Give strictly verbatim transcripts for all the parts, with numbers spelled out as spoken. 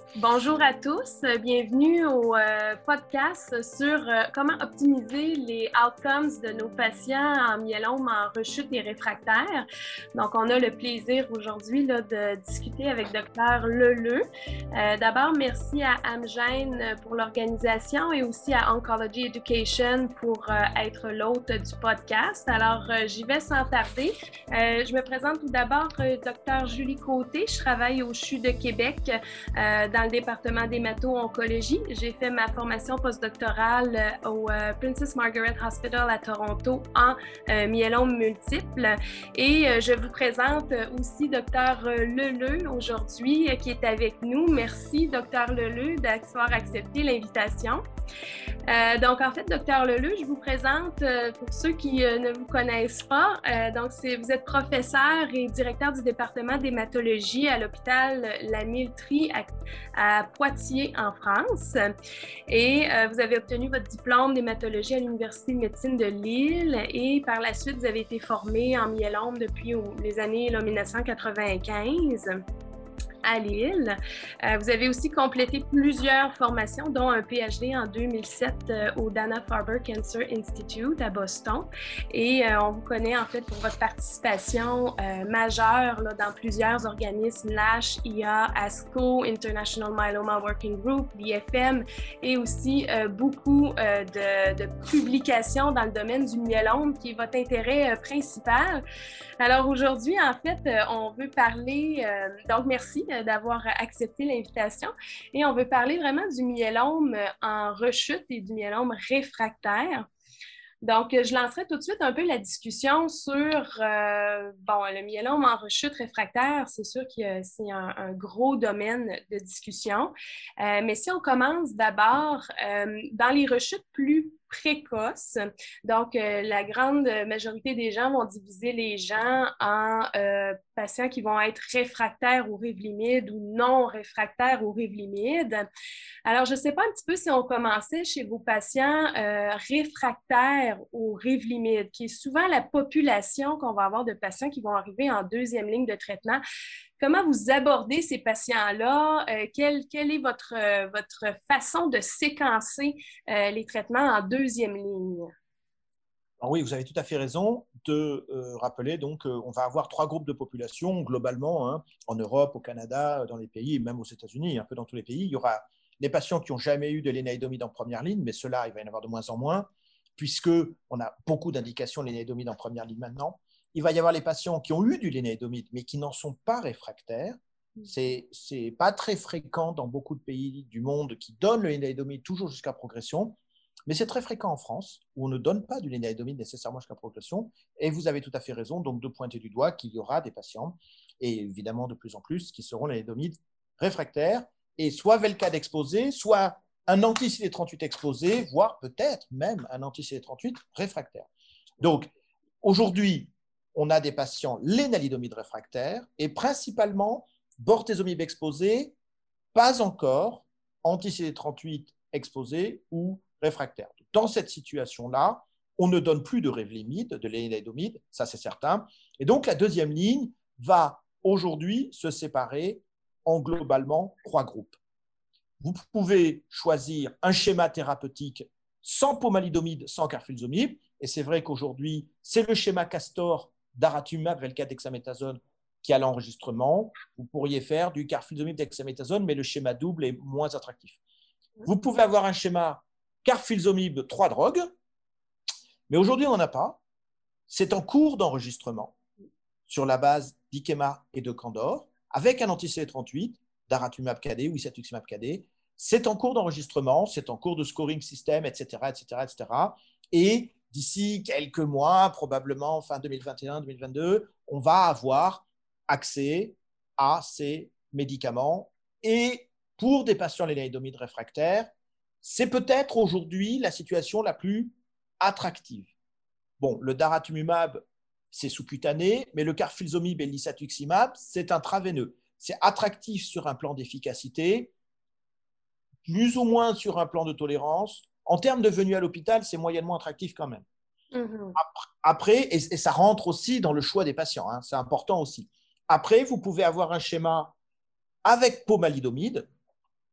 Bonjour à tous, bienvenue au euh, podcast sur euh, comment optimiser les outcomes de nos patients en myélome en rechute et réfractaire. Donc, on a le plaisir aujourd'hui là, de discuter avec Dr Leleu. Euh, D'abord, merci à Amgen pour l'organisation et aussi à Oncology Education pour euh, être l'hôte du podcast. Alors, euh, j'y vais sans tarder. Euh, je me présente tout d'abord, euh, Dr Julie Côté. Je travaille au C H U de Québec euh, dans le département d'hémato-oncologie. J'ai fait ma formation postdoctorale au euh, Princess Margaret Hospital à Toronto en euh, myélome multiple. Et euh, je vous présente aussi Dr Leleu aujourd'hui euh, qui est avec nous. Merci Dr Leleu d'avoir accepté l'invitation. Euh, donc, en fait, Dr Leleu, je vous présente euh, pour ceux qui euh, ne vous connaissent pas. Euh, donc, c'est, vous êtes professeur et directeur du département d'hématologie à l'hôpital La Mille-Trie à, à Poitiers, en France. Et euh, vous avez obtenu votre diplôme d'hématologie à l'Université de médecine de Lille. Et par la suite, vous avez été formé en myélome depuis les années là, mille neuf cent quatre-vingt-quinze. À Lille. Euh, vous avez aussi complété plusieurs formations, dont un P H D en deux mille sept euh, au Dana-Farber Cancer Institute à Boston. Et euh, on vous connaît en fait pour votre participation euh, majeure là, dans plusieurs organismes, NASH, I A, ASCO, International Myeloma Working Group, l'I F M, et aussi euh, beaucoup euh, de, de publications dans le domaine du myélome, qui est votre intérêt euh, principal. Alors aujourd'hui, en fait, euh, on veut parler, euh, donc merci d'avoir accepté l'invitation. Et on veut parler vraiment du myélome en rechute et du myélome réfractaire. Donc, je lancerai tout de suite un peu la discussion sur euh, bon, le myélome en rechute réfractaire. C'est sûr que c'est un, un gros domaine de discussion. Euh, mais si on commence d'abord euh, dans les rechutes plus précoces, donc euh, la grande majorité des gens vont diviser les gens en euh, patients qui vont être réfractaires au Revlimid ou non réfractaires au Revlimid. Alors, je ne sais pas un petit peu si on commençait chez vos patients euh, réfractaires au Revlimid, qui est souvent la population qu'on va avoir de patients qui vont arriver en deuxième ligne de traitement. Comment vous abordez ces patients-là? Euh, quelle, quelle est votre, euh, votre façon de séquencer euh, les traitements en deuxième ligne? Alors oui, vous avez tout à fait raison de euh, rappeler donc euh, on va avoir trois groupes de population globalement hein, en Europe, au Canada, dans les pays, même aux États-Unis, un peu dans tous les pays. Il y aura les patients qui n'ont jamais eu de lénaïdomide en première ligne, mais ceux-là, il va y en avoir de moins en moins, puisqu'on a beaucoup d'indications de lénaïdomide en première ligne maintenant. Il va y avoir les patients qui ont eu du lénaïdomide, mais qui n'en sont pas réfractaires. C'est n'est pas très fréquent dans beaucoup de pays du monde qui donnent le lénaïdomide toujours jusqu'à progression. Mais c'est très fréquent en France, où on ne donne pas du lénaïdomide nécessairement jusqu'à progression. Et vous avez tout à fait raison donc, de pointer du doigt qu'il y aura des patients, et évidemment de plus en plus, qui seront lénaïdomide réfractaires, et soit Velcade exposé, soit un anti-C D trente-huit exposé, voire peut-être même un anti-C D trente-huit réfractaire. Donc, aujourd'hui, on a des patients lénaïdomide réfractaires, et principalement bortezomib exposé, pas encore anti-C D trente-huit exposé ou réfractaire. Dans cette situation-là, on ne donne plus de Revlimid, de lénaïdomide, ça c'est certain. Et donc la deuxième ligne va aujourd'hui se séparer en globalement trois groupes. Vous pouvez choisir un schéma thérapeutique sans pomalidomide, sans carfilzomib, et c'est vrai qu'aujourd'hui, c'est le schéma Castor, daratumumab, Velcade, dexaméthasone qui a l'enregistrement. Vous pourriez faire du carfilzomib, dexaméthasone, mais le schéma double est moins attractif. Vous pouvez avoir un schéma carfilzomib, trois drogues, mais aujourd'hui, on n'en a pas. C'est en cours d'enregistrement sur la base d'Ikema et de Candor, avec un anti-C D trente-huit, daratumumab K D ou isatuximab K D. C'est en cours d'enregistrement, c'est en cours de scoring système, et cetera, et cetera, et cetera. Et d'ici quelques mois, probablement fin deux mille vingt et un deux mille vingt-deux, on va avoir accès à ces médicaments. Et pour des patients lénaïdomide réfractaires, c'est peut-être aujourd'hui la situation la plus attractive. Bon, le daratumumab, c'est sous-cutané, mais le carfilzomib et l'isatuximab, c'est intraveineux. C'est attractif sur un plan d'efficacité, plus ou moins sur un plan de tolérance. En termes de venue à l'hôpital, c'est moyennement attractif quand même. Mm-hmm. Après, et, et ça rentre aussi dans le choix des patients, hein, c'est important aussi. Après, vous pouvez avoir un schéma avec pomalidomide,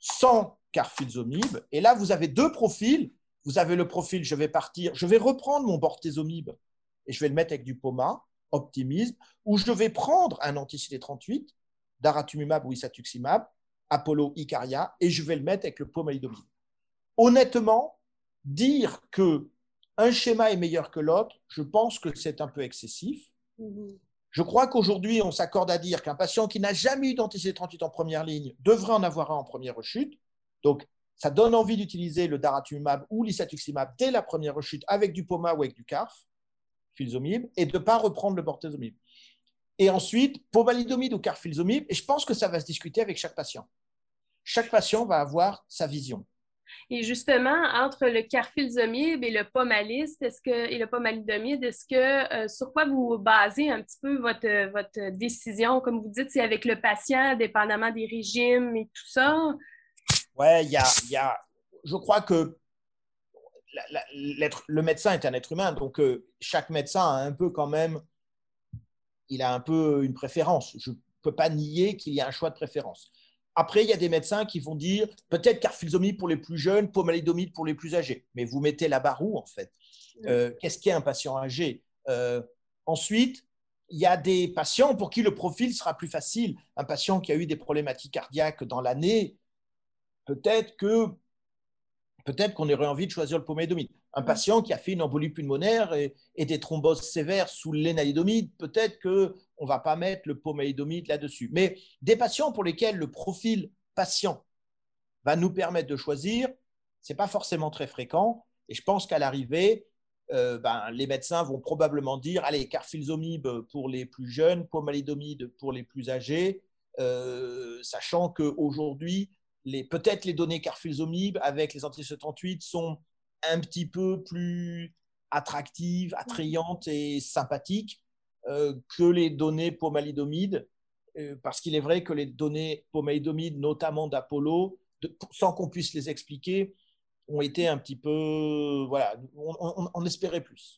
sans carfilzomib. Et là, vous avez deux profils. Vous avez le profil, je vais partir, je vais reprendre mon bortezomib et je vais le mettre avec du Poma, optimisme, ou je vais prendre un anti-C D trente-huit, daratumumab ou isatuximab, Apollo, Icaria, et je vais le mettre avec le pomalidomide. Honnêtement, dire qu'un schéma est meilleur que l'autre, je pense que c'est un peu excessif. Mm-hmm. Je crois qu'aujourd'hui, on s'accorde à dire qu'un patient qui n'a jamais eu d'anti-C D trente-huit en première ligne devrait en avoir un en première rechute. Donc, ça donne envie d'utiliser le daratumumab ou l'isatuximab dès la première rechute avec du Poma ou avec du carf, filzomib, et de ne pas reprendre le bortezomib. Et ensuite, pomalidomide ou carfilzomib, et je pense que ça va se discuter avec chaque patient. Chaque patient va avoir sa vision. Et justement, entre le carfilzomib et le pomaliste, est-ce que, et le pomalidomide, est-ce que, euh, sur quoi vous basez un petit peu votre, votre décision? Comme vous dites, c'est avec le patient, dépendamment des régimes et tout ça? Ouais, il y a, y a, je crois que la, la, le médecin est un être humain, donc euh, chaque médecin a un peu quand même, il a un peu une préférence. Je ne peux pas nier qu'il y a un choix de préférence. Après, il y a des médecins qui vont dire peut-être carfilzomib pour les plus jeunes, pomalidomide pour les plus âgés. Mais vous mettez la barre où, en fait? euh, Qu'est-ce qu'est un patient âgé? euh, Ensuite, il y a des patients pour qui le profil sera plus facile. Un patient qui a eu des problématiques cardiaques dans l'année, peut-être que peut-être qu'on aurait envie de choisir le pomalidomide. Un patient qui a fait une embolie pulmonaire et, et des thromboses sévères sous l'énaïdomide, peut-être qu'on ne va pas mettre le pomalidomide là-dessus. Mais des patients pour lesquels le profil patient va nous permettre de choisir, ce n'est pas forcément très fréquent. Et je pense qu'à l'arrivée, euh, ben, les médecins vont probablement dire allez, carfilzomib pour les plus jeunes, pomalidomide pour les plus âgés, euh, sachant qu'aujourd'hui, Les, peut-être les données carfilzomib avec les anti-C D trente-huit sont un petit peu plus attractives, attrayantes et sympathiques euh, que les données pomalidomide, euh, parce qu'il est vrai que les données pomalidomide, notamment d'Apollo, de, sans qu'on puisse les expliquer, ont été un petit peu… Voilà, on, on, on espérait plus.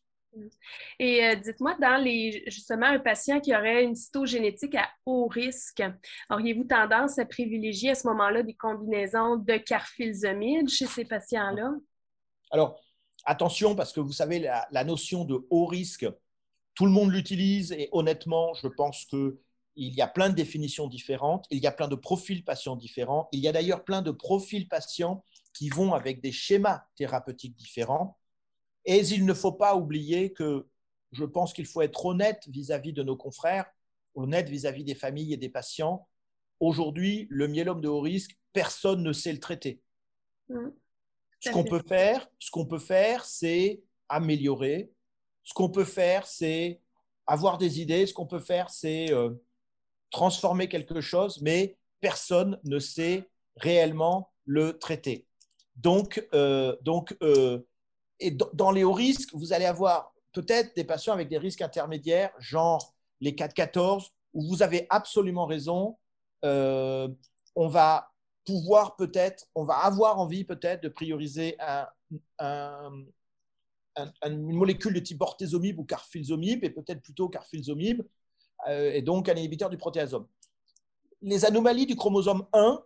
Et euh, dites-moi, dans les, justement, un patient qui aurait une cytogénétique à haut risque, auriez-vous tendance à privilégier à ce moment-là des combinaisons de carfilzomib chez ces patients-là? Alors, attention, parce que vous savez, la, la notion de haut risque, tout le monde l'utilise et honnêtement, je pense qu'il y a plein de définitions différentes, il y a plein de profils patients différents, il y a d'ailleurs plein de profils patients qui vont avec des schémas thérapeutiques différents. Et il ne faut pas oublier que je pense qu'il faut être honnête vis-à-vis de nos confrères, honnête vis-à-vis des familles et des patients. Aujourd'hui, le myélome de haut risque, personne ne sait le traiter. Mmh. Ce qu'on peut faire, ce qu'on peut faire, c'est améliorer. Ce qu'on peut faire, c'est avoir des idées. Ce qu'on peut faire, c'est euh, transformer quelque chose, mais personne ne sait réellement le traiter. Donc, euh, donc euh, et dans les hauts risques, vous allez avoir peut-être des patients avec des risques intermédiaires, genre les quatre quatorze, où vous avez absolument raison. Euh, on va pouvoir peut-être, on va avoir envie peut-être de prioriser un, un, un, une molécule de type bortezomib ou carfilzomib, et peut-être plutôt carfilzomib, euh, et donc un inhibiteur du protéasome. Les anomalies du chromosome un,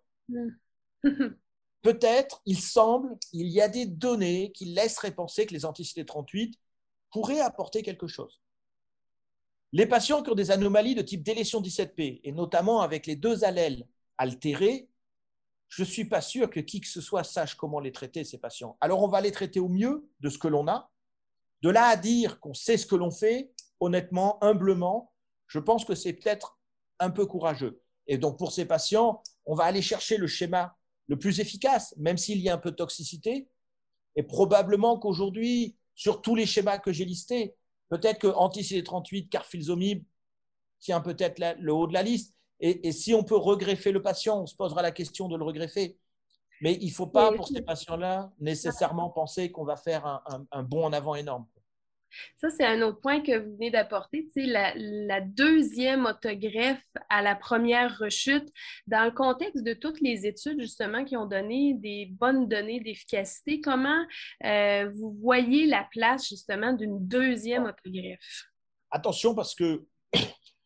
peut-être, il semble, il y a des données qui laisseraient penser que les anti-C D trente-huit pourraient apporter quelque chose. Les patients qui ont des anomalies de type délétion dix-sept p, et notamment avec les deux allèles altérés, je ne suis pas sûr que qui que ce soit sache comment les traiter, ces patients. Alors, on va les traiter au mieux de ce que l'on a. De là à dire qu'on sait ce que l'on fait, honnêtement, humblement, je pense que c'est peut-être un peu courageux. Et donc, pour ces patients, on va aller chercher le schéma le plus efficace, même s'il y a un peu de toxicité. Et probablement qu'aujourd'hui, sur tous les schémas que j'ai listés, peut-être que anti-C D trente-huit, carfilzomib tient peut-être la, le haut de la liste. Et, et si on peut regreffer le patient, on se posera la question de le regreffer. Mais il ne faut pas, pour ces patients-là, nécessairement penser qu'on va faire un, un, un bond en avant énorme. Ça, c'est un autre point que vous venez d'apporter. Tu sais, la, la deuxième autogreffe à la première rechute, dans le contexte de toutes les études, justement, qui ont donné des bonnes données d'efficacité, comment euh, vous voyez la place, justement, d'une deuxième autogreffe? Attention, parce que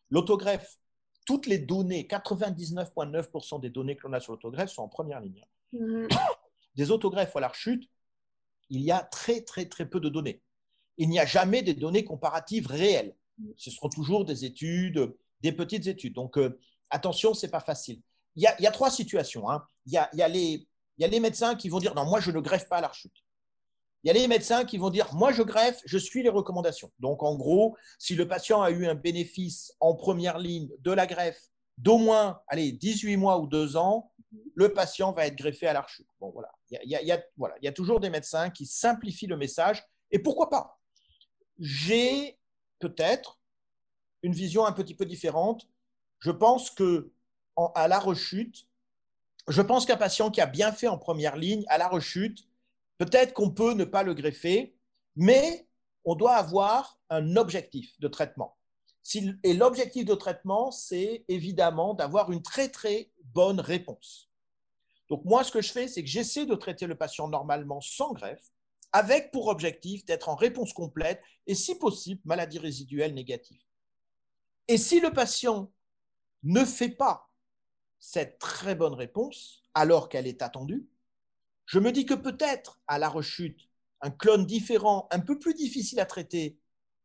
l'autogreffe, toutes les données, quatre-vingt-dix-neuf virgule neuf pour cent des données que l'on a sur l'autogreffe sont en première ligne. Mmh. Des autogreffes à la rechute, il y a très, très, très peu de données. Il n'y a jamais des données comparatives réelles. Ce seront toujours des études, des petites études. Donc, euh, attention, ce n'est pas facile. Il y, a, il y a trois situations. Hein. Il, y a, il, y a les, il y a les médecins qui vont dire « Non, moi, je ne greffe pas à la rechute ». Il y a les médecins qui vont dire « Moi, je greffe, je suis les recommandations ». Donc, en gros, si le patient a eu un bénéfice en première ligne de la greffe d'au moins allez, dix-huit mois ou deux ans, le patient va être greffé à la rechute. Bon, voilà. Il y a, il y a, voilà. Il y a toujours des médecins qui simplifient le message. Et pourquoi pas? J'ai peut-être une vision un petit peu différente. Je pense qu'à la rechute, je pense qu'un patient qui a bien fait en première ligne, à la rechute, peut-être qu'on peut ne pas le greffer, mais on doit avoir un objectif de traitement. Et l'objectif de traitement, c'est évidemment d'avoir une très, très bonne réponse. Donc, moi, ce que je fais, c'est que j'essaie de traiter le patient normalement sans greffe, avec pour objectif d'être en réponse complète et, si possible, maladie résiduelle négative. Et si le patient ne fait pas cette très bonne réponse, alors qu'elle est attendue, je me dis que peut-être, à la rechute, un clone différent, un peu plus difficile à traiter,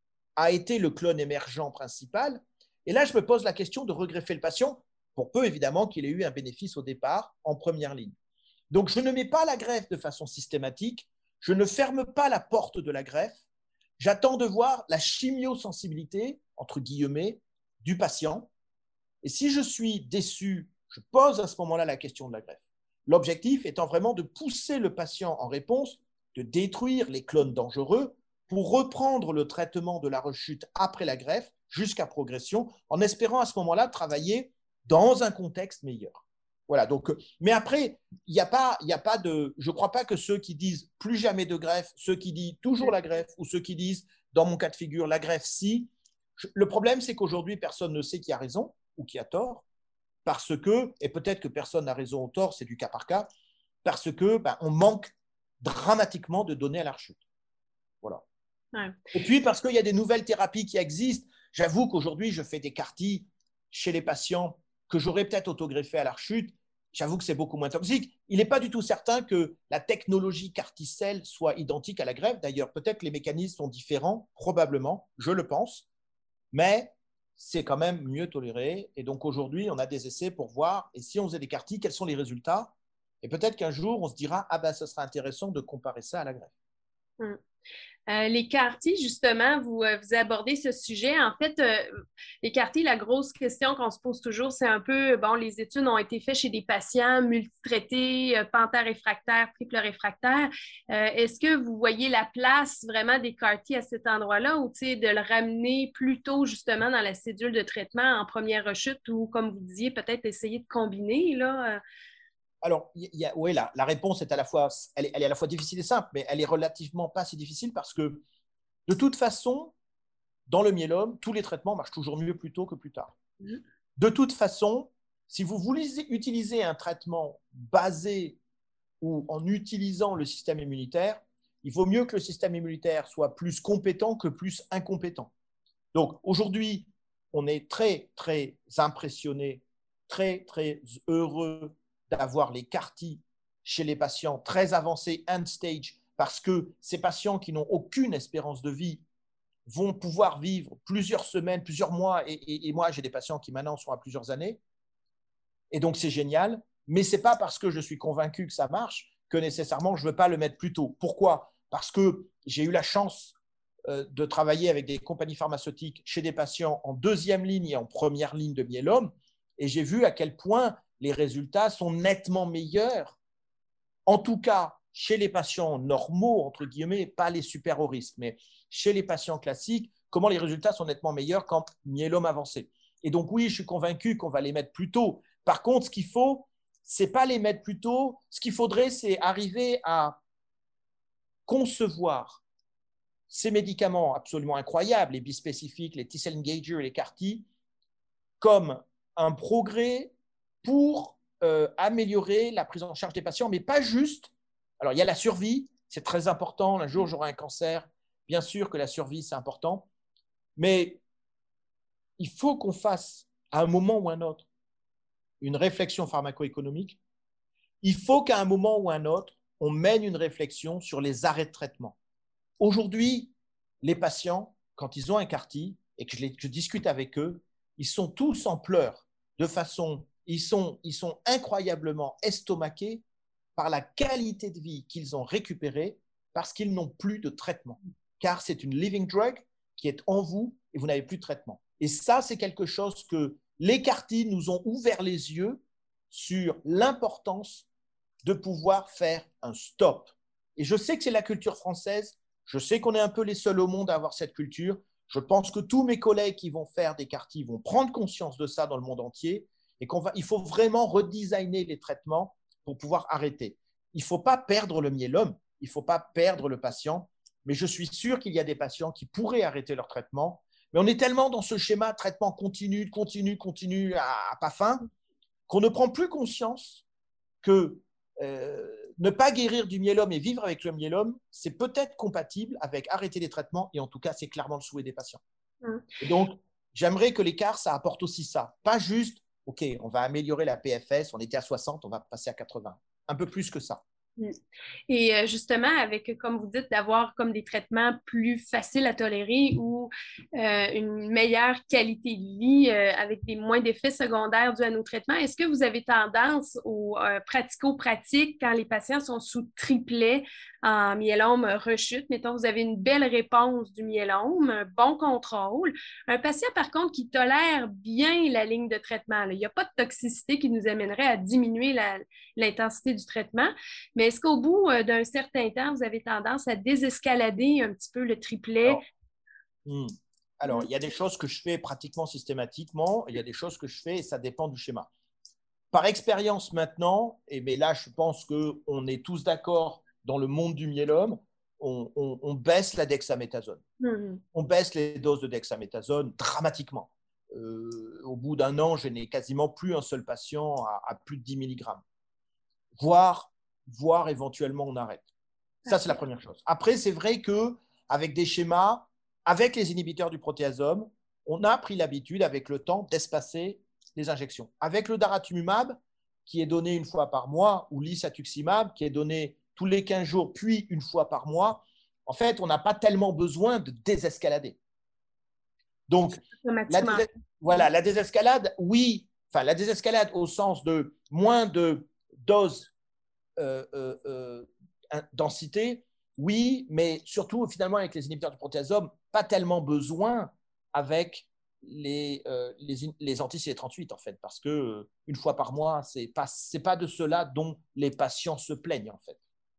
a été le clone émergent principal. Et là, je me pose la question de regreffer le patient, pour peu évidemment qu'il ait eu un bénéfice au départ en première ligne. Donc, je ne mets pas la greffe de façon systématique, je ne ferme pas la porte de la greffe, j'attends de voir la chimiosensibilité, entre guillemets, du patient. Et si je suis déçu, je pose à ce moment-là la question de la greffe. L'objectif étant vraiment de pousser le patient en réponse, de détruire les clones dangereux pour reprendre le traitement de la rechute après la greffe jusqu'à progression, en espérant à ce moment-là travailler dans un contexte meilleur. Voilà, donc, mais après, il n'y a pas, il n'y a pas de, je ne crois pas que ceux qui disent plus jamais de greffe, ceux qui disent toujours la greffe, ou ceux qui disent, dans mon cas de figure, la greffe si. Le problème, c'est qu'aujourd'hui, personne ne sait qui a raison ou qui a tort, parce que, et peut-être que personne n'a raison ou tort, c'est du cas par cas, parce que ben, on manque dramatiquement de données à la rechute. Voilà. Ouais. Et puis, parce qu'il y a des nouvelles thérapies qui existent. J'avoue qu'aujourd'hui, je fais des C A R T chez les patients que j'aurais peut-être autogreffés à la rechute. J'avoue que c'est beaucoup moins toxique. Il n'est pas du tout certain que la technologie C A R T-cell soit identique à la greffe. D'ailleurs, peut-être que les mécanismes sont différents, probablement, je le pense. Mais c'est quand même mieux toléré. Et donc, aujourd'hui, on a des essais pour voir, et si on faisait des C A R T, quels sont les résultats? Et peut-être qu'un jour, on se dira, ah ben, ce sera intéressant de comparer ça à la greffe. Hum. Euh, les C A R T, justement, vous, euh, vous abordez ce sujet. En fait, euh, les C A R T, la grosse question qu'on se pose toujours, c'est un peu, bon, les études ont été faites chez des patients multitraités, euh, pentaréfractaires, triple réfractaires. Euh, est-ce que vous voyez la place vraiment des C A R T à cet endroit-là ou, tu sais, de le ramener plus tôt, justement, dans la cédule de traitement en première rechute ou, comme vous disiez, peut-être essayer de combiner, là? Euh... Alors, y y a, oui, la, la réponse est à la fois, elle est, elle est à la fois difficile et simple, mais elle est relativement pas si difficile parce que, de toute façon, dans le myélome, tous les traitements marchent toujours mieux plus tôt que plus tard. Mmh. De toute façon, si vous voulez utiliser un traitement basé ou en utilisant le système immunitaire, il vaut mieux que le système immunitaire soit plus compétent que plus incompétent. Donc, aujourd'hui, on est très, très impressionné, très, très heureux d'avoir les C A R T chez les patients très avancés, end stage, parce que ces patients qui n'ont aucune espérance de vie vont pouvoir vivre plusieurs semaines, plusieurs mois, et, et, et moi, j'ai des patients qui maintenant sont à plusieurs années, et donc c'est génial, mais ce n'est pas parce que je suis convaincu que ça marche que nécessairement je ne veux pas le mettre plus tôt. Pourquoi? Parce que j'ai eu la chance euh, de travailler avec des compagnies pharmaceutiques chez des patients en deuxième ligne et en première ligne de myélome, et j'ai vu à quel point les résultats sont nettement meilleurs, en tout cas chez les patients normaux, entre guillemets, pas les super hauts risques, mais chez les patients classiques, comment les résultats sont nettement meilleurs qu'en myélome avancé. Et donc oui, je suis convaincu qu'on va les mettre plus tôt. Par contre, ce qu'il faut, ce n'est pas les mettre plus tôt, ce qu'il faudrait, c'est arriver à concevoir ces médicaments absolument incroyables, les bispécifiques, les T-cell engagers, les C A R T, comme un progrès pour euh, améliorer la prise en charge des patients, mais pas juste. Alors, il y a la survie, c'est très important. Un jour, j'aurai un cancer. Bien sûr que la survie, c'est important. Mais il faut qu'on fasse, à un moment ou à un autre, une réflexion pharmaco-économique Il faut qu'à un moment ou un autre, on mène une réflexion sur les arrêts de traitement. Aujourd'hui, les patients, quand ils ont un C A R-T et que je, les, je discute avec eux, ils sont tous en pleurs, de façon, ils sont, ils sont incroyablement estomaqués par la qualité de vie qu'ils ont récupérée parce qu'ils n'ont plus de traitement. Car c'est une living drug qui est en vous et vous n'avez plus de traitement. Et ça, c'est quelque chose que les C A R-T nous ont ouvert les yeux sur l'importance de pouvoir faire un stop. Et je sais que c'est la culture française, je sais qu'on est un peu les seuls au monde à avoir cette culture. Je pense que tous mes collègues qui vont faire des C A R-T vont prendre conscience de ça dans le monde entier et qu'on va, il faut vraiment redesigner les traitements pour pouvoir arrêter. Il ne faut pas perdre le myélome, il ne faut pas perdre le patient, mais je suis sûr qu'il y a des patients qui pourraient arrêter leur traitement. Mais on est tellement dans ce schéma traitement continu, continu, continu, à, à pas fin, qu'on ne prend plus conscience que euh, ne pas guérir du myélome et vivre avec le myélome, c'est peut-être compatible avec arrêter les traitements, et en tout cas, c'est clairement le souhait des patients. Mmh. Et donc, j'aimerais que l'écart, ça apporte aussi ça. Pas juste, OK, on va améliorer la P F S, on était à soixante, on va passer à quatre-vingts. Un peu plus que ça. Et justement, avec, comme vous dites, d'avoir comme des traitements plus faciles à tolérer ou euh, une meilleure qualité de vie euh, avec des moins d'effets secondaires dus à nos traitements, est-ce que vous avez tendance aux euh, pratico-pratiques quand les patients sont sous triplet en myélome rechute? Mettons, vous avez une belle réponse du myélome, un bon contrôle. Un patient, par contre, qui tolère bien la ligne de traitement, là, il n'y a pas de toxicité qui nous amènerait à diminuer la, l'intensité du traitement. Mais est-ce qu'au bout euh, d'un certain temps, vous avez tendance à désescalader un petit peu le triplet? Alors, hmm. Alors, il y a des choses que je fais pratiquement systématiquement, il y a des choses que je fais et ça dépend du schéma. Par expérience maintenant, et mais là, je pense qu'on est tous d'accord dans le monde du myélome, on, on, on baisse la dexaméthasone. Mm-hmm. On baisse les doses de dexaméthasone dramatiquement. Euh, au bout d'un an, je n'ai quasiment plus un seul patient à, à plus de dix milligrammes. Voire, voire éventuellement, on arrête. Ça, c'est la première chose. Après, c'est vrai qu'avec des schémas, avec les inhibiteurs du protéasome, on a pris l'habitude, avec le temps, d'espacer les injections. Avec le daratumumab, qui est donné une fois par mois, ou l'isatuximab, qui est donné tous les quinze jours, puis une fois par mois, en fait, on n'a pas tellement besoin de désescalader. Donc, la, dés voilà, la désescalade, oui, enfin, la désescalade au sens de moins de doses euh, euh, euh, densité, oui, mais surtout, finalement, avec les inhibiteurs du protéasome, pas tellement besoin avec les, euh, les, les anti-C D trente-huit, en fait, parce que euh, une fois par mois, ce n'est pas, c'est pas de cela dont les patients se plaignent, en fait.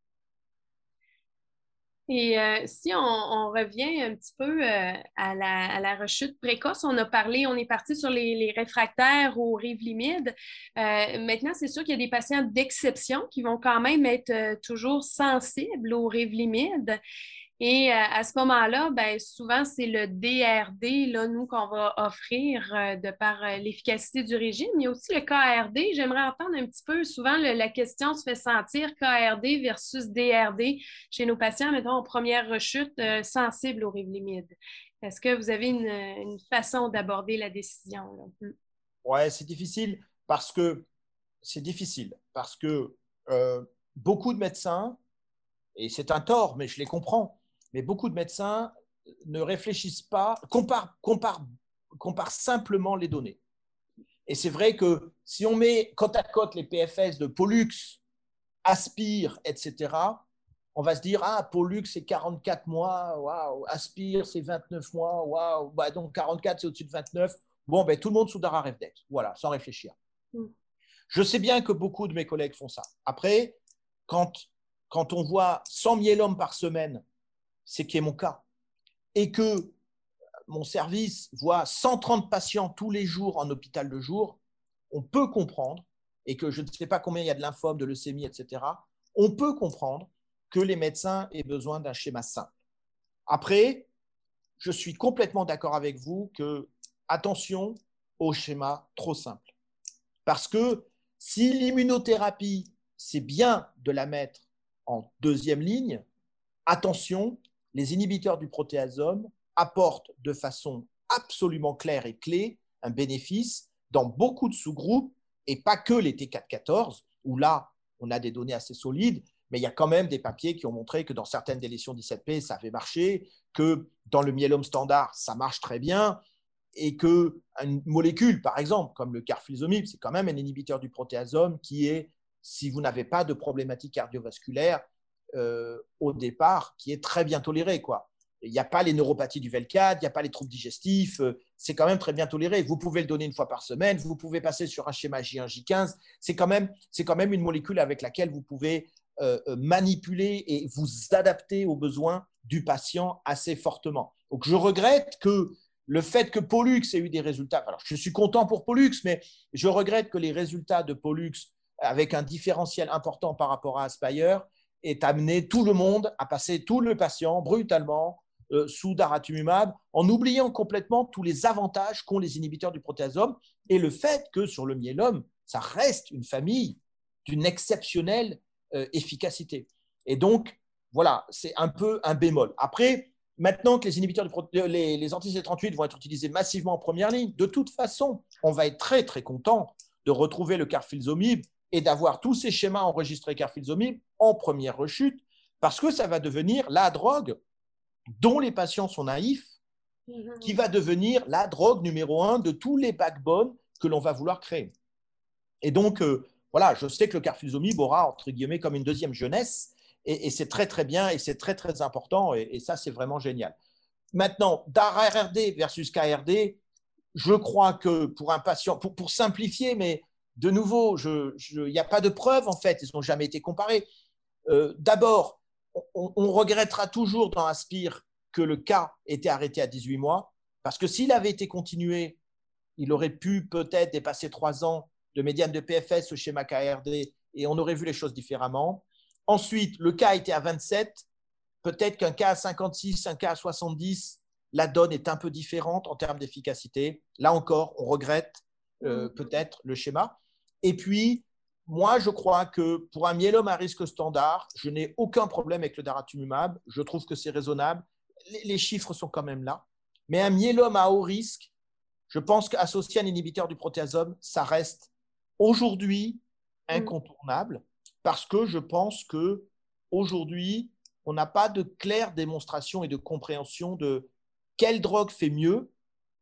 Et euh, si on, on revient un petit peu euh, à, la, à la rechute précoce, on a parlé, on est parti sur les, les réfractaires aux rivlimides. Euh, maintenant, c'est sûr qu'il y a des patients d'exception qui vont quand même être euh, toujours sensibles aux rivlimides. Et euh, à ce moment-là, ben, souvent, c'est le D R D, là, nous, qu'on va offrir euh, de par euh, l'efficacité du régime. Il y a aussi le K R D. J'aimerais entendre un petit peu, souvent, le, la question se fait sentir K R D versus D R D chez nos patients, mettons, en première rechute, euh, sensibles aux rivlimides. Est-ce que vous avez une, une façon d'aborder la décision, là? Hmm. Ouais, c'est difficile parce que c'est difficile parce que euh, beaucoup de médecins, et c'est un tort, mais je les comprends, mais beaucoup de médecins ne réfléchissent pas, comparent, comparent, comparent simplement les données. Et c'est vrai que si on met côte à côte les P F S de Pollux, Aspire, et cetera, on va se dire, ah, Pollux, c'est quarante-quatre mois, waouh, Aspire, c'est vingt-neuf mois, waouh, bah, donc quarante-quatre, c'est au-dessus de vingt-neuf. Bon, ben, tout le monde sous Dara Revdex, voilà, sans réfléchir. Mm. Je sais bien que beaucoup de mes collègues font ça. Après, quand Quand on voit cent myélomes par semaine, c'est qui est mon cas, et que mon service voit cent trente patients tous les jours en hôpital de jour, on peut comprendre, et que je ne sais pas combien il y a de lymphome, de leucémie, et cetera, on peut comprendre que les médecins aient besoin d'un schéma simple. Après, je suis complètement d'accord avec vous que, attention au schéma trop simple. Parce que si l'immunothérapie, c'est bien de la mettre en deuxième ligne, attention, les inhibiteurs du protéasome apportent de façon absolument claire et clé un bénéfice dans beaucoup de sous-groupes et pas que les T quatre quatorze, où là, on a des données assez solides, mais il y a quand même des papiers qui ont montré que dans certaines délétions dix-sept p, ça avait marché, que dans le myélome standard, ça marche très bien, et qu'une molécule, par exemple, comme le carfilzomib, c'est quand même un inhibiteur du protéasome qui est, si vous n'avez pas de problématique cardiovasculaire euh, au départ, qui est très bien toléré, quoi. Il n'y a pas les neuropathies du V L quatre, il n'y a pas les troubles digestifs, euh, c'est quand même très bien toléré. Vous pouvez le donner une fois par semaine, vous pouvez passer sur un schéma J un, J quinze. C'est quand même, c'est quand même une molécule avec laquelle vous pouvez euh, manipuler et vous adapter aux besoins du patient assez fortement. Donc, je regrette que le fait que Pollux ait eu des résultats, alors je suis content pour Pollux, mais je regrette que les résultats de Pollux, avec un différentiel important par rapport à Aspire, aient amené tout le monde à passer tout le patient brutalement euh, sous daratumumab, en oubliant complètement tous les avantages qu'ont les inhibiteurs du protéasome et le fait que sur le myélome, ça reste une famille d'une exceptionnelle euh, efficacité. Et donc, voilà, c'est un peu un bémol. Après, maintenant que les inhibiteurs du les, les anti C D trente-huit vont être utilisés massivement en première ligne, de toute façon, on va être très, très content de retrouver le carfilzomib et d'avoir tous ces schémas enregistrés carfilzomib en première rechute, parce que ça va devenir la drogue dont les patients sont naïfs, qui va devenir la drogue numéro un de tous les backbones que l'on va vouloir créer. Et donc, euh, voilà, je sais que le carfilzomib aura, entre guillemets, comme une deuxième jeunesse, et, et c'est très, très bien, et c'est très, très important, et, et ça, c'est vraiment génial. Maintenant, D A R R D versus K R D, je crois que pour un patient, pour, pour simplifier, mais de nouveau, il n'y a pas de preuves, en fait, ils n'ont jamais été comparés. Euh, D'abord, on, on regrettera toujours dans Aspire que le K ait été arrêté à dix-huit mois, parce que s'il avait été continué, il aurait pu peut-être dépasser trois ans de médiane de P F S au schéma K R D et on aurait vu les choses différemment. Ensuite, le K était à vingt-sept, peut-être qu'un K à cinquante-six, un K à soixante-dix, la donne est un peu différente en termes d'efficacité. Là encore, on regrette euh, peut-être le schéma. Et puis, moi, je crois que pour un myélome à risque standard, je n'ai aucun problème avec le daratumumab. Je trouve que c'est raisonnable. Les, les chiffres sont quand même là. Mais un myélome à haut risque, je pense qu'associé à un inhibiteur du protéasome, ça reste aujourd'hui incontournable parce que je pense qu'aujourd'hui, on n'a pas de claire démonstration et de compréhension de quelle drogue fait mieux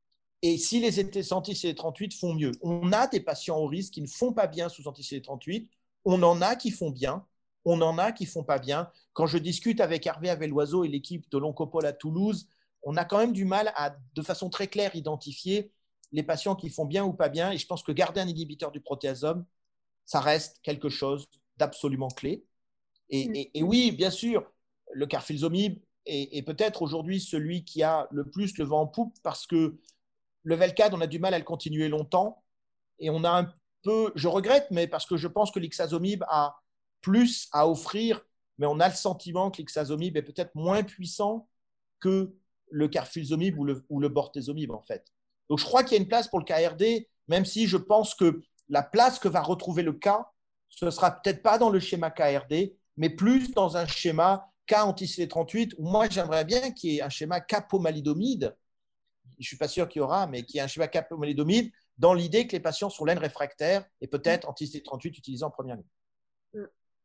et si les anti-C D trente-huit font mieux. On a des patients au risque qui ne font pas bien sous anti-C D trente-huit, on en a qui font bien, on en a qui ne font pas bien. Quand je discute avec Hervé Avelloiseau et l'équipe de l'Oncopole à Toulouse, on a quand même du mal à, de façon très claire, identifier les patients qui font bien ou pas bien. Et je pense que garder un inhibiteur du protéasome, ça reste quelque chose d'absolument clé. Et, et, et oui, bien sûr, le carfilzomib est, est peut-être aujourd'hui celui qui a le plus le vent en poupe parce que le V L quatre, on a du mal à le continuer longtemps. Et on a un peu, je regrette, mais parce que je pense que l'ixazomib a plus à offrir, mais on a le sentiment que l'ixazomib est peut-être moins puissant que le carfilzomib ou le, ou le bortezomib, en fait. Donc, je crois qu'il y a une place pour le K R D, même si je pense que la place que va retrouver le K, ce ne sera peut-être pas dans le schéma K R D, mais plus dans un schéma K anti-C D trente-huit, où moi, j'aimerais bien qu'il y ait un schéma capomalidomide. Je ne suis pas sûr qu'il y aura, mais qu'il y ait un schéma capomalidomide dans l'idée que les patients sont laine réfractaires et peut-être anti-C D trente-huit utilisés en première ligne.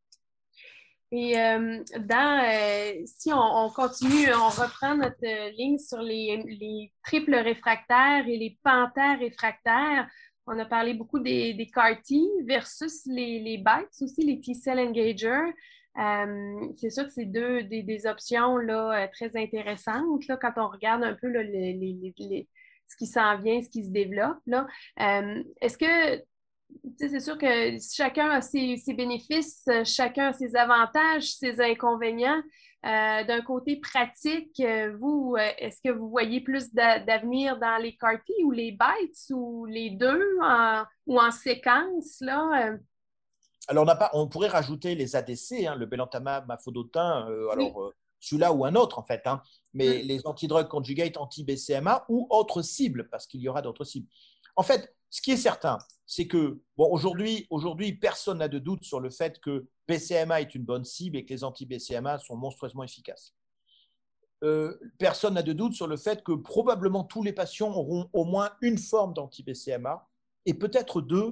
Et euh, dans, euh, si on, on continue, on reprend notre euh, ligne sur les, les triples réfractaires et les panthères réfractaires. On a parlé beaucoup des, des C A R T versus les, les B I T S aussi, les T-cell engagers. Euh, c'est sûr que c'est deux des, des options là, très intéressantes là, quand on regarde un peu là, les, les, les, ce qui s'en vient, ce qui se développe. Là. Euh, est-ce que c'est sûr que chacun a ses, ses bénéfices, chacun a ses avantages, ses inconvénients. Euh, d'un côté pratique, vous, est-ce que vous voyez plus d'avenir dans les C A R T ou les B I T S ou les deux en, ou en séquence? Là? Alors, on, a pas, on pourrait rajouter les A D C, hein, le belantamab, mafodotin, euh, alors Oui. euh, celui-là ou un autre en fait, hein, mais mm. les antidrugs conjugate anti-B C M A ou autres cibles, parce qu'il y aura d'autres cibles. En fait, ce qui est certain, c'est que bon, aujourd'hui, aujourd'hui, personne n'a de doute sur le fait que B C M A est une bonne cible et que les anti-B C M A sont monstrueusement efficaces. Euh, personne n'a de doute sur le fait que probablement tous les patients auront au moins une forme d'anti-B C M A et peut-être deux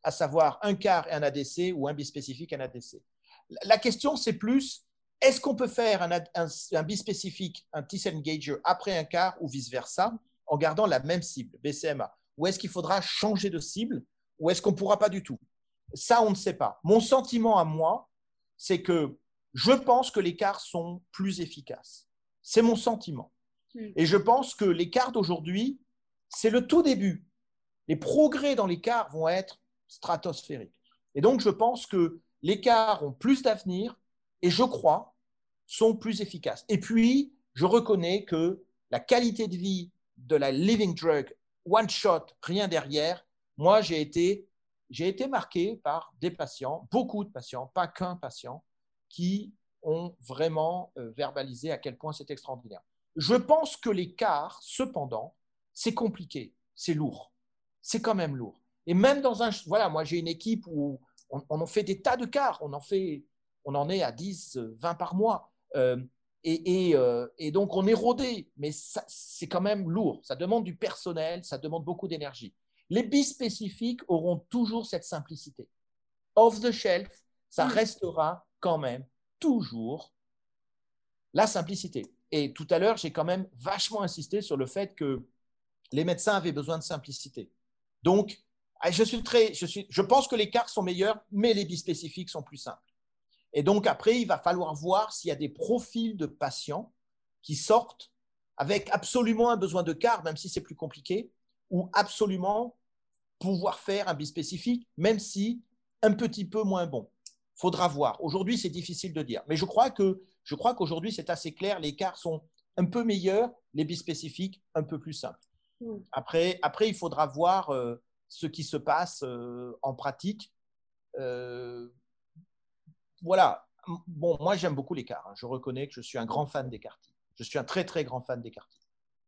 à savoir un CAR et un A D C ou un bispécifique et un A D C. La question, c'est plus, est-ce qu'on peut faire un, un, un bispécifique, un T-cell engager après un CAR ou vice-versa, en gardant la même cible, B C M A? Ou est-ce qu'il faudra changer de cible, ou est-ce qu'on ne pourra pas du tout? Ça, on ne sait pas. Mon sentiment à moi, c'est que je pense que les CAR sont plus efficaces. C'est mon sentiment. Et je pense que les CAR d'aujourd'hui, c'est le tout début. Les progrès dans les CAR vont être stratosphériques. Et donc, je pense que les CAR ont plus d'avenir et, je crois, sont plus efficaces. Et puis, je reconnais que la qualité de vie de la living drug, one shot, rien derrière, moi, j'ai été, j'ai été marqué par des patients, beaucoup de patients, pas qu'un patient, qui ont vraiment euh, verbalisé à quel point c'est extraordinaire. Je pense que les CAR, cependant, c'est compliqué, c'est lourd. C'est quand même lourd. Et même dans un… Voilà, moi, j'ai une équipe où on, on en fait des tas de CAR. On en, fait, on en est à dix, vingt par mois. Euh, et, et, euh, et donc, on est rodé. Mais ça, c'est quand même lourd. Ça demande du personnel, ça demande beaucoup d'énergie. Les bispécifiques auront toujours cette simplicité. Off the shelf, ça restera quand même toujours la simplicité. Et tout à l'heure, j'ai quand même vachement insisté sur le fait que les médecins avaient besoin de simplicité. Donc, je, suis très, je, suis, je pense que les CAR sont meilleurs, mais les bispécifiques sont plus simples. Et donc, après, il va falloir voir s'il y a des profils de patients qui sortent avec absolument un besoin de CAR, même si c'est plus compliqué, ou absolument pouvoir faire un bispécifique, même si un petit peu moins bon. Il faudra voir. Aujourd'hui, c'est difficile de dire. Mais je crois que, je crois qu'aujourd'hui, c'est assez clair. Les CAR sont un peu meilleurs, les bispécifiques un peu plus simples. Après, après, il faudra voir euh, ce qui se passe euh, en pratique. Euh, voilà. Bon, moi, j'aime beaucoup les CAR. Hein. Je reconnais que je suis un grand fan des CAR-T. Je suis un très, très grand fan des CAR-T.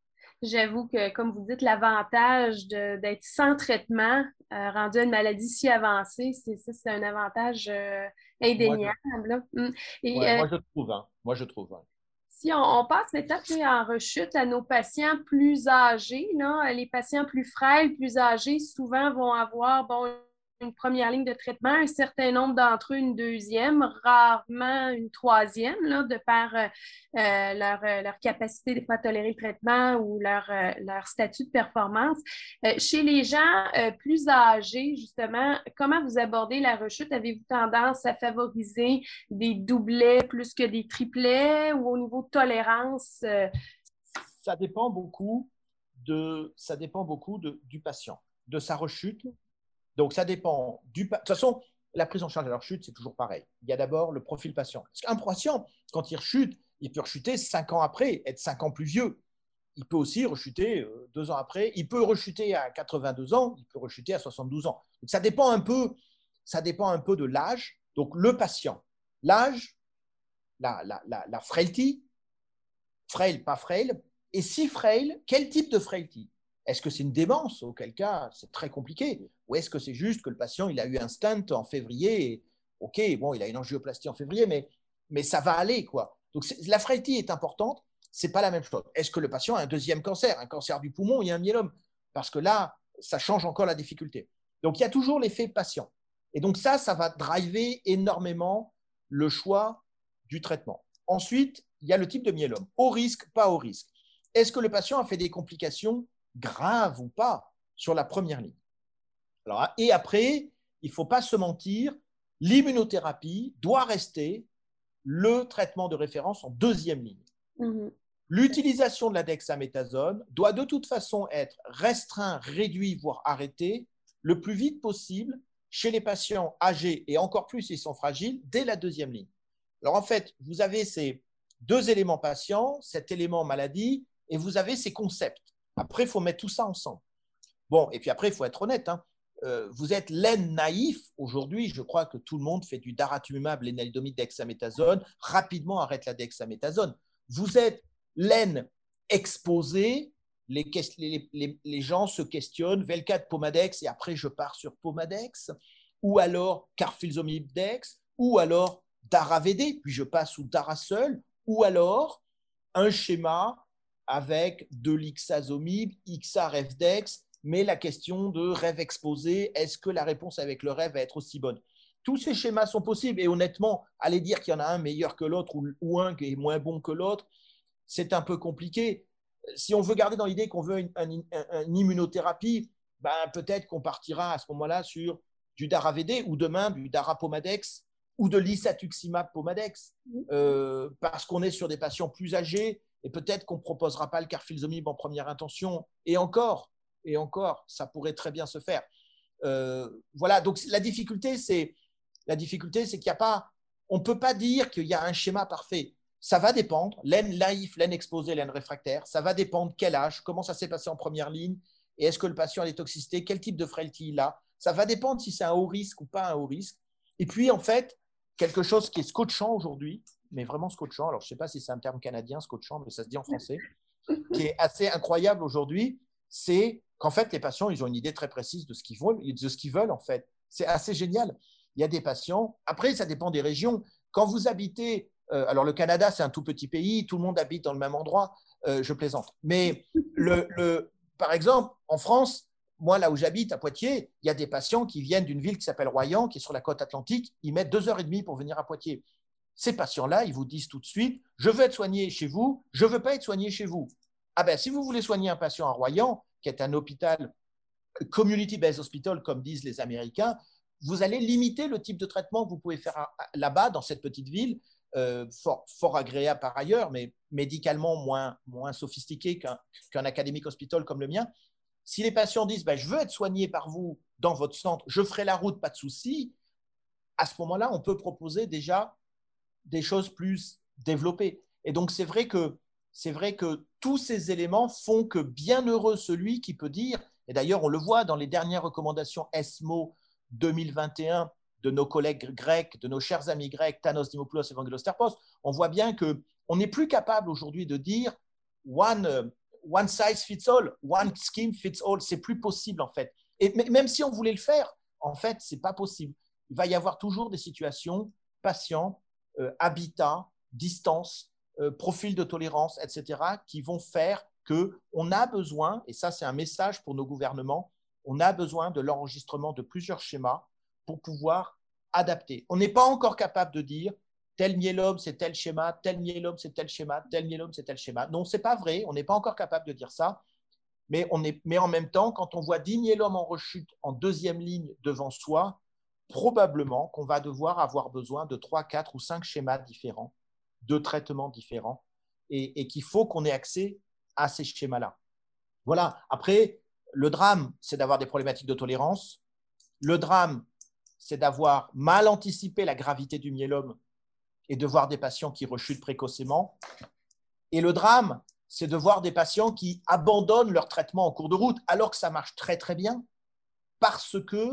J'avoue que, comme vous dites, l'avantage d'être sans traitement, euh, rendu à une maladie si avancée, c'est ça, c'est un avantage euh, indéniable. Moi, je, Et, ouais, euh, moi, je trouve. Hein. Moi, je trouve. Hein. Si on, on passe maintenant en rechute à nos patients plus âgés, là, les patients plus frêles, plus âgés, souvent vont avoir bon, une première ligne de traitement, un certain nombre d'entre eux une deuxième, rarement une troisième, là, de par euh, leur, leur capacité des fois à tolérer le traitement ou leur, euh, leur statut de performance. Euh, chez les gens euh, plus âgés, justement, comment vous abordez la rechute? Avez-vous tendance à favoriser des doublets plus que des triplets ou au niveau de tolérance? Euh... Ça dépend beaucoup, de, ça dépend beaucoup de, du patient, de sa rechute. Donc, ça dépend du… De toute façon, la prise en charge de la rechute, c'est toujours pareil. Il y a d'abord le profil patient. Parce qu'un patient, quand il rechute, il peut rechuter cinq ans après, être cinq ans plus vieux. Il peut aussi rechuter euh, deux ans après. Il peut rechuter à quatre-vingt-deux ans, il peut rechuter à soixante-douze ans. Donc, ça dépend un peu, ça dépend un peu de l'âge. Donc, le patient, l'âge, la, la, la, la frailty, frail, pas frail, et si frail, quel type de frailty? Est-ce que c'est une démence? Auquel cas, c'est très compliqué. Ou est-ce que c'est juste que le patient il a eu un stent en février et, ok, bon, il a une angioplastie en février, mais, mais ça va aller, quoi. Donc, la frailty est importante, c'est pas la même chose. Est-ce que le patient a un deuxième cancer, un cancer du poumon et un myélome? Parce que là, ça change encore la difficulté. Donc, il y a toujours l'effet patient. Et donc, ça, ça va driver énormément le choix du traitement. Ensuite, il y a le type de myélome, au risque, pas au risque. Est-ce que le patient a fait des complications graves ou pas sur la première ligne? Alors, et après, il ne faut pas se mentir, l'immunothérapie doit rester le traitement de référence en deuxième ligne. Mm-hmm. L'utilisation de la dexaméthasone doit de toute façon être restreint, réduit, voire arrêté le plus vite possible chez les patients âgés et encore plus s'ils sont fragiles dès la deuxième ligne. Alors en fait, vous avez ces deux éléments patients, cet élément maladie, et vous avez ces concepts. Après, il faut mettre tout ça ensemble. Bon, et puis après, il faut être honnête. Hein. Euh, vous êtes laine naïf. Aujourd'hui, je crois que tout le monde fait du daratumumab, lénaludomide, dexaméthasone. Rapidement, arrête la dexaméthasone. Vous êtes laine exposée. Les, les, les, les gens se questionnent. Velcade, Pomadex, et après, je pars sur Pomadex. Ou alors Carfilzomib Dex. Ou alors Dara-V D, puis je passe sous Dara-Seul. Ou alors un schéma avec de l'ixazomib, Ixar-F-Dex, mais la question de rêve exposé, est-ce que la réponse avec le rêve va être aussi bonne? Tous ces schémas sont possibles et honnêtement, aller dire qu'il y en a un meilleur que l'autre ou, ou un qui est moins bon que l'autre, c'est un peu compliqué. Si on veut garder dans l'idée qu'on veut une, une, une immunothérapie, ben peut-être qu'on partira à ce moment-là sur du Dara-V D ou demain du Dara-Pomadex ou de l'Isatuximab Pomadex, euh, parce qu'on est sur des patients plus âgés et peut-être qu'on ne proposera pas le carfilzomib en première intention. Et encore, et encore, ça pourrait très bien se faire. Euh, voilà, donc la difficulté, c'est, la difficulté, c'est qu'il n'y a pas, on ne peut pas dire qu'il y a un schéma parfait. Ça va dépendre, l'aine naïf, l'aine exposée, l'aine réfractaire, ça va dépendre quel âge, comment ça s'est passé en première ligne, et est-ce que le patient a des toxicités, quel type de frailty il a. Ça va dépendre si c'est un haut risque ou pas un haut risque. Et puis, en fait, quelque chose qui est scotchant aujourd'hui, mais vraiment scotchant, alors je ne sais pas si c'est un terme canadien, scotchant, mais ça se dit en français, qui est assez incroyable aujourd'hui, c'est qu'en fait, les patients, ils ont une idée très précise de ce qu'ils veulent, de ce qu'ils veulent en fait. C'est assez génial. Il y a des patients, après, ça dépend des régions. Quand vous habitez, euh, alors le Canada, c'est un tout petit pays, tout le monde habite dans le même endroit, euh, je plaisante. Mais le, le, par exemple, en France, moi, là où j'habite, à Poitiers, il y a des patients qui viennent d'une ville qui s'appelle Royan, qui est sur la côte atlantique. Ils mettent deux heures et demie pour venir à Poitiers. Ces patients-là, ils vous disent tout de suite, je veux être soigné chez vous, je ne veux pas être soigné chez vous. Ah ben, si vous voulez soigner un patient à Royan, qui est un hôpital community-based hospital, comme disent les Américains, vous allez limiter le type de traitement que vous pouvez faire là-bas, dans cette petite ville, euh, fort, fort agréable par ailleurs, mais médicalement moins, moins sophistiqué qu'un, qu'un académique hospital comme le mien. Si les patients disent ben, « je veux être soigné par vous dans votre centre, je ferai la route, pas de souci », à ce moment-là, on peut proposer déjà des choses plus développées. Et donc, c'est vrai que, c'est vrai que tous ces éléments font que bienheureux celui qui peut dire, et d'ailleurs, on le voit dans les dernières recommandations ESMO deux mille vingt et un de nos collègues grecs, de nos chers amis grecs, Thanos Dimopoulos et Evangelos Terpos, on voit bien qu'on n'est plus capable aujourd'hui de dire one, one size fits all, one scheme fits all. C'est plus possible en fait. Et même si on voulait le faire, en fait, ce n'est pas possible. Il va y avoir toujours des situations, patients, euh, habitat, distance, euh, profil de tolérance, et cetera, qui vont faire qu'on a besoin, et ça c'est un message pour nos gouvernements, on a besoin de l'enregistrement de plusieurs schémas pour pouvoir adapter. On n'est pas encore capable de dire tel myélome c'est tel schéma, tel myélome c'est tel schéma, tel myélome c'est tel schéma. Non, ce n'est pas vrai, on n'est pas encore capable de dire ça, mais, on est, mais en même temps, quand on voit dix myélomes en rechute en deuxième ligne devant soi, probablement qu'on va devoir avoir besoin de trois, quatre ou cinq schémas différents, de traitements différents, et, et qu'il faut qu'on ait accès à ces schémas-là. Voilà. Après, le drame, c'est d'avoir des problématiques de tolérance. Le drame, c'est d'avoir mal anticipé la gravité du myélome et de voir des patients qui rechutent précocement. Et le drame, c'est de voir des patients qui abandonnent leur traitement en cours de route alors que ça marche très, très bien parce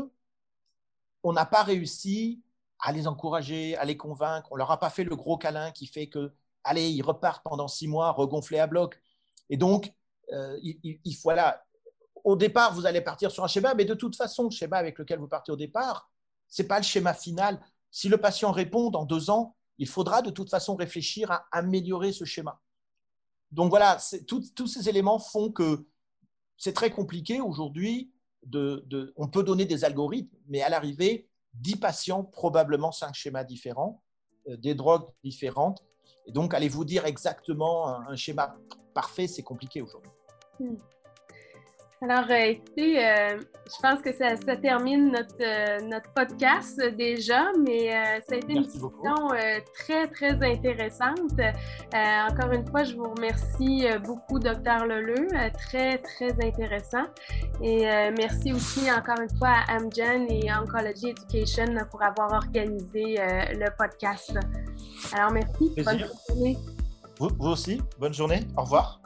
qu'on n'a pas réussi à les encourager, à les convaincre. On ne leur a pas fait le gros câlin qui fait que, allez, ils repartent pendant six mois regonflés à bloc. Et donc, euh, il, il, il faut, voilà, au départ, vous allez partir sur un schéma, mais de toute façon, le schéma avec lequel vous partez au départ, ce n'est pas le schéma final. Si le patient répond dans deux ans, il faudra de toute façon réfléchir à améliorer ce schéma. Donc voilà, tout, tous ces éléments font que c'est très compliqué aujourd'hui. De, de, on peut donner des algorithmes, mais à l'arrivée, dix patients, probablement cinq schémas différents, euh, des drogues différentes. Et donc, allez-vous dire exactement un, un schéma parfait, c'est compliqué aujourd'hui. Hmm. Alors, euh, écoutez, euh, je pense que ça, ça termine notre, euh, notre podcast euh, déjà, mais euh, ça a été Merci une discussion euh, très, très intéressante. Euh, encore une fois, je vous remercie euh, beaucoup, docteur Leleu. Euh, très, très intéressant. Et euh, merci aussi encore une fois à Amgen et Oncology Education pour avoir organisé euh, le podcast. Alors, merci. Plaisir. Bonne journée. Vous, vous aussi, bonne journée. Au revoir.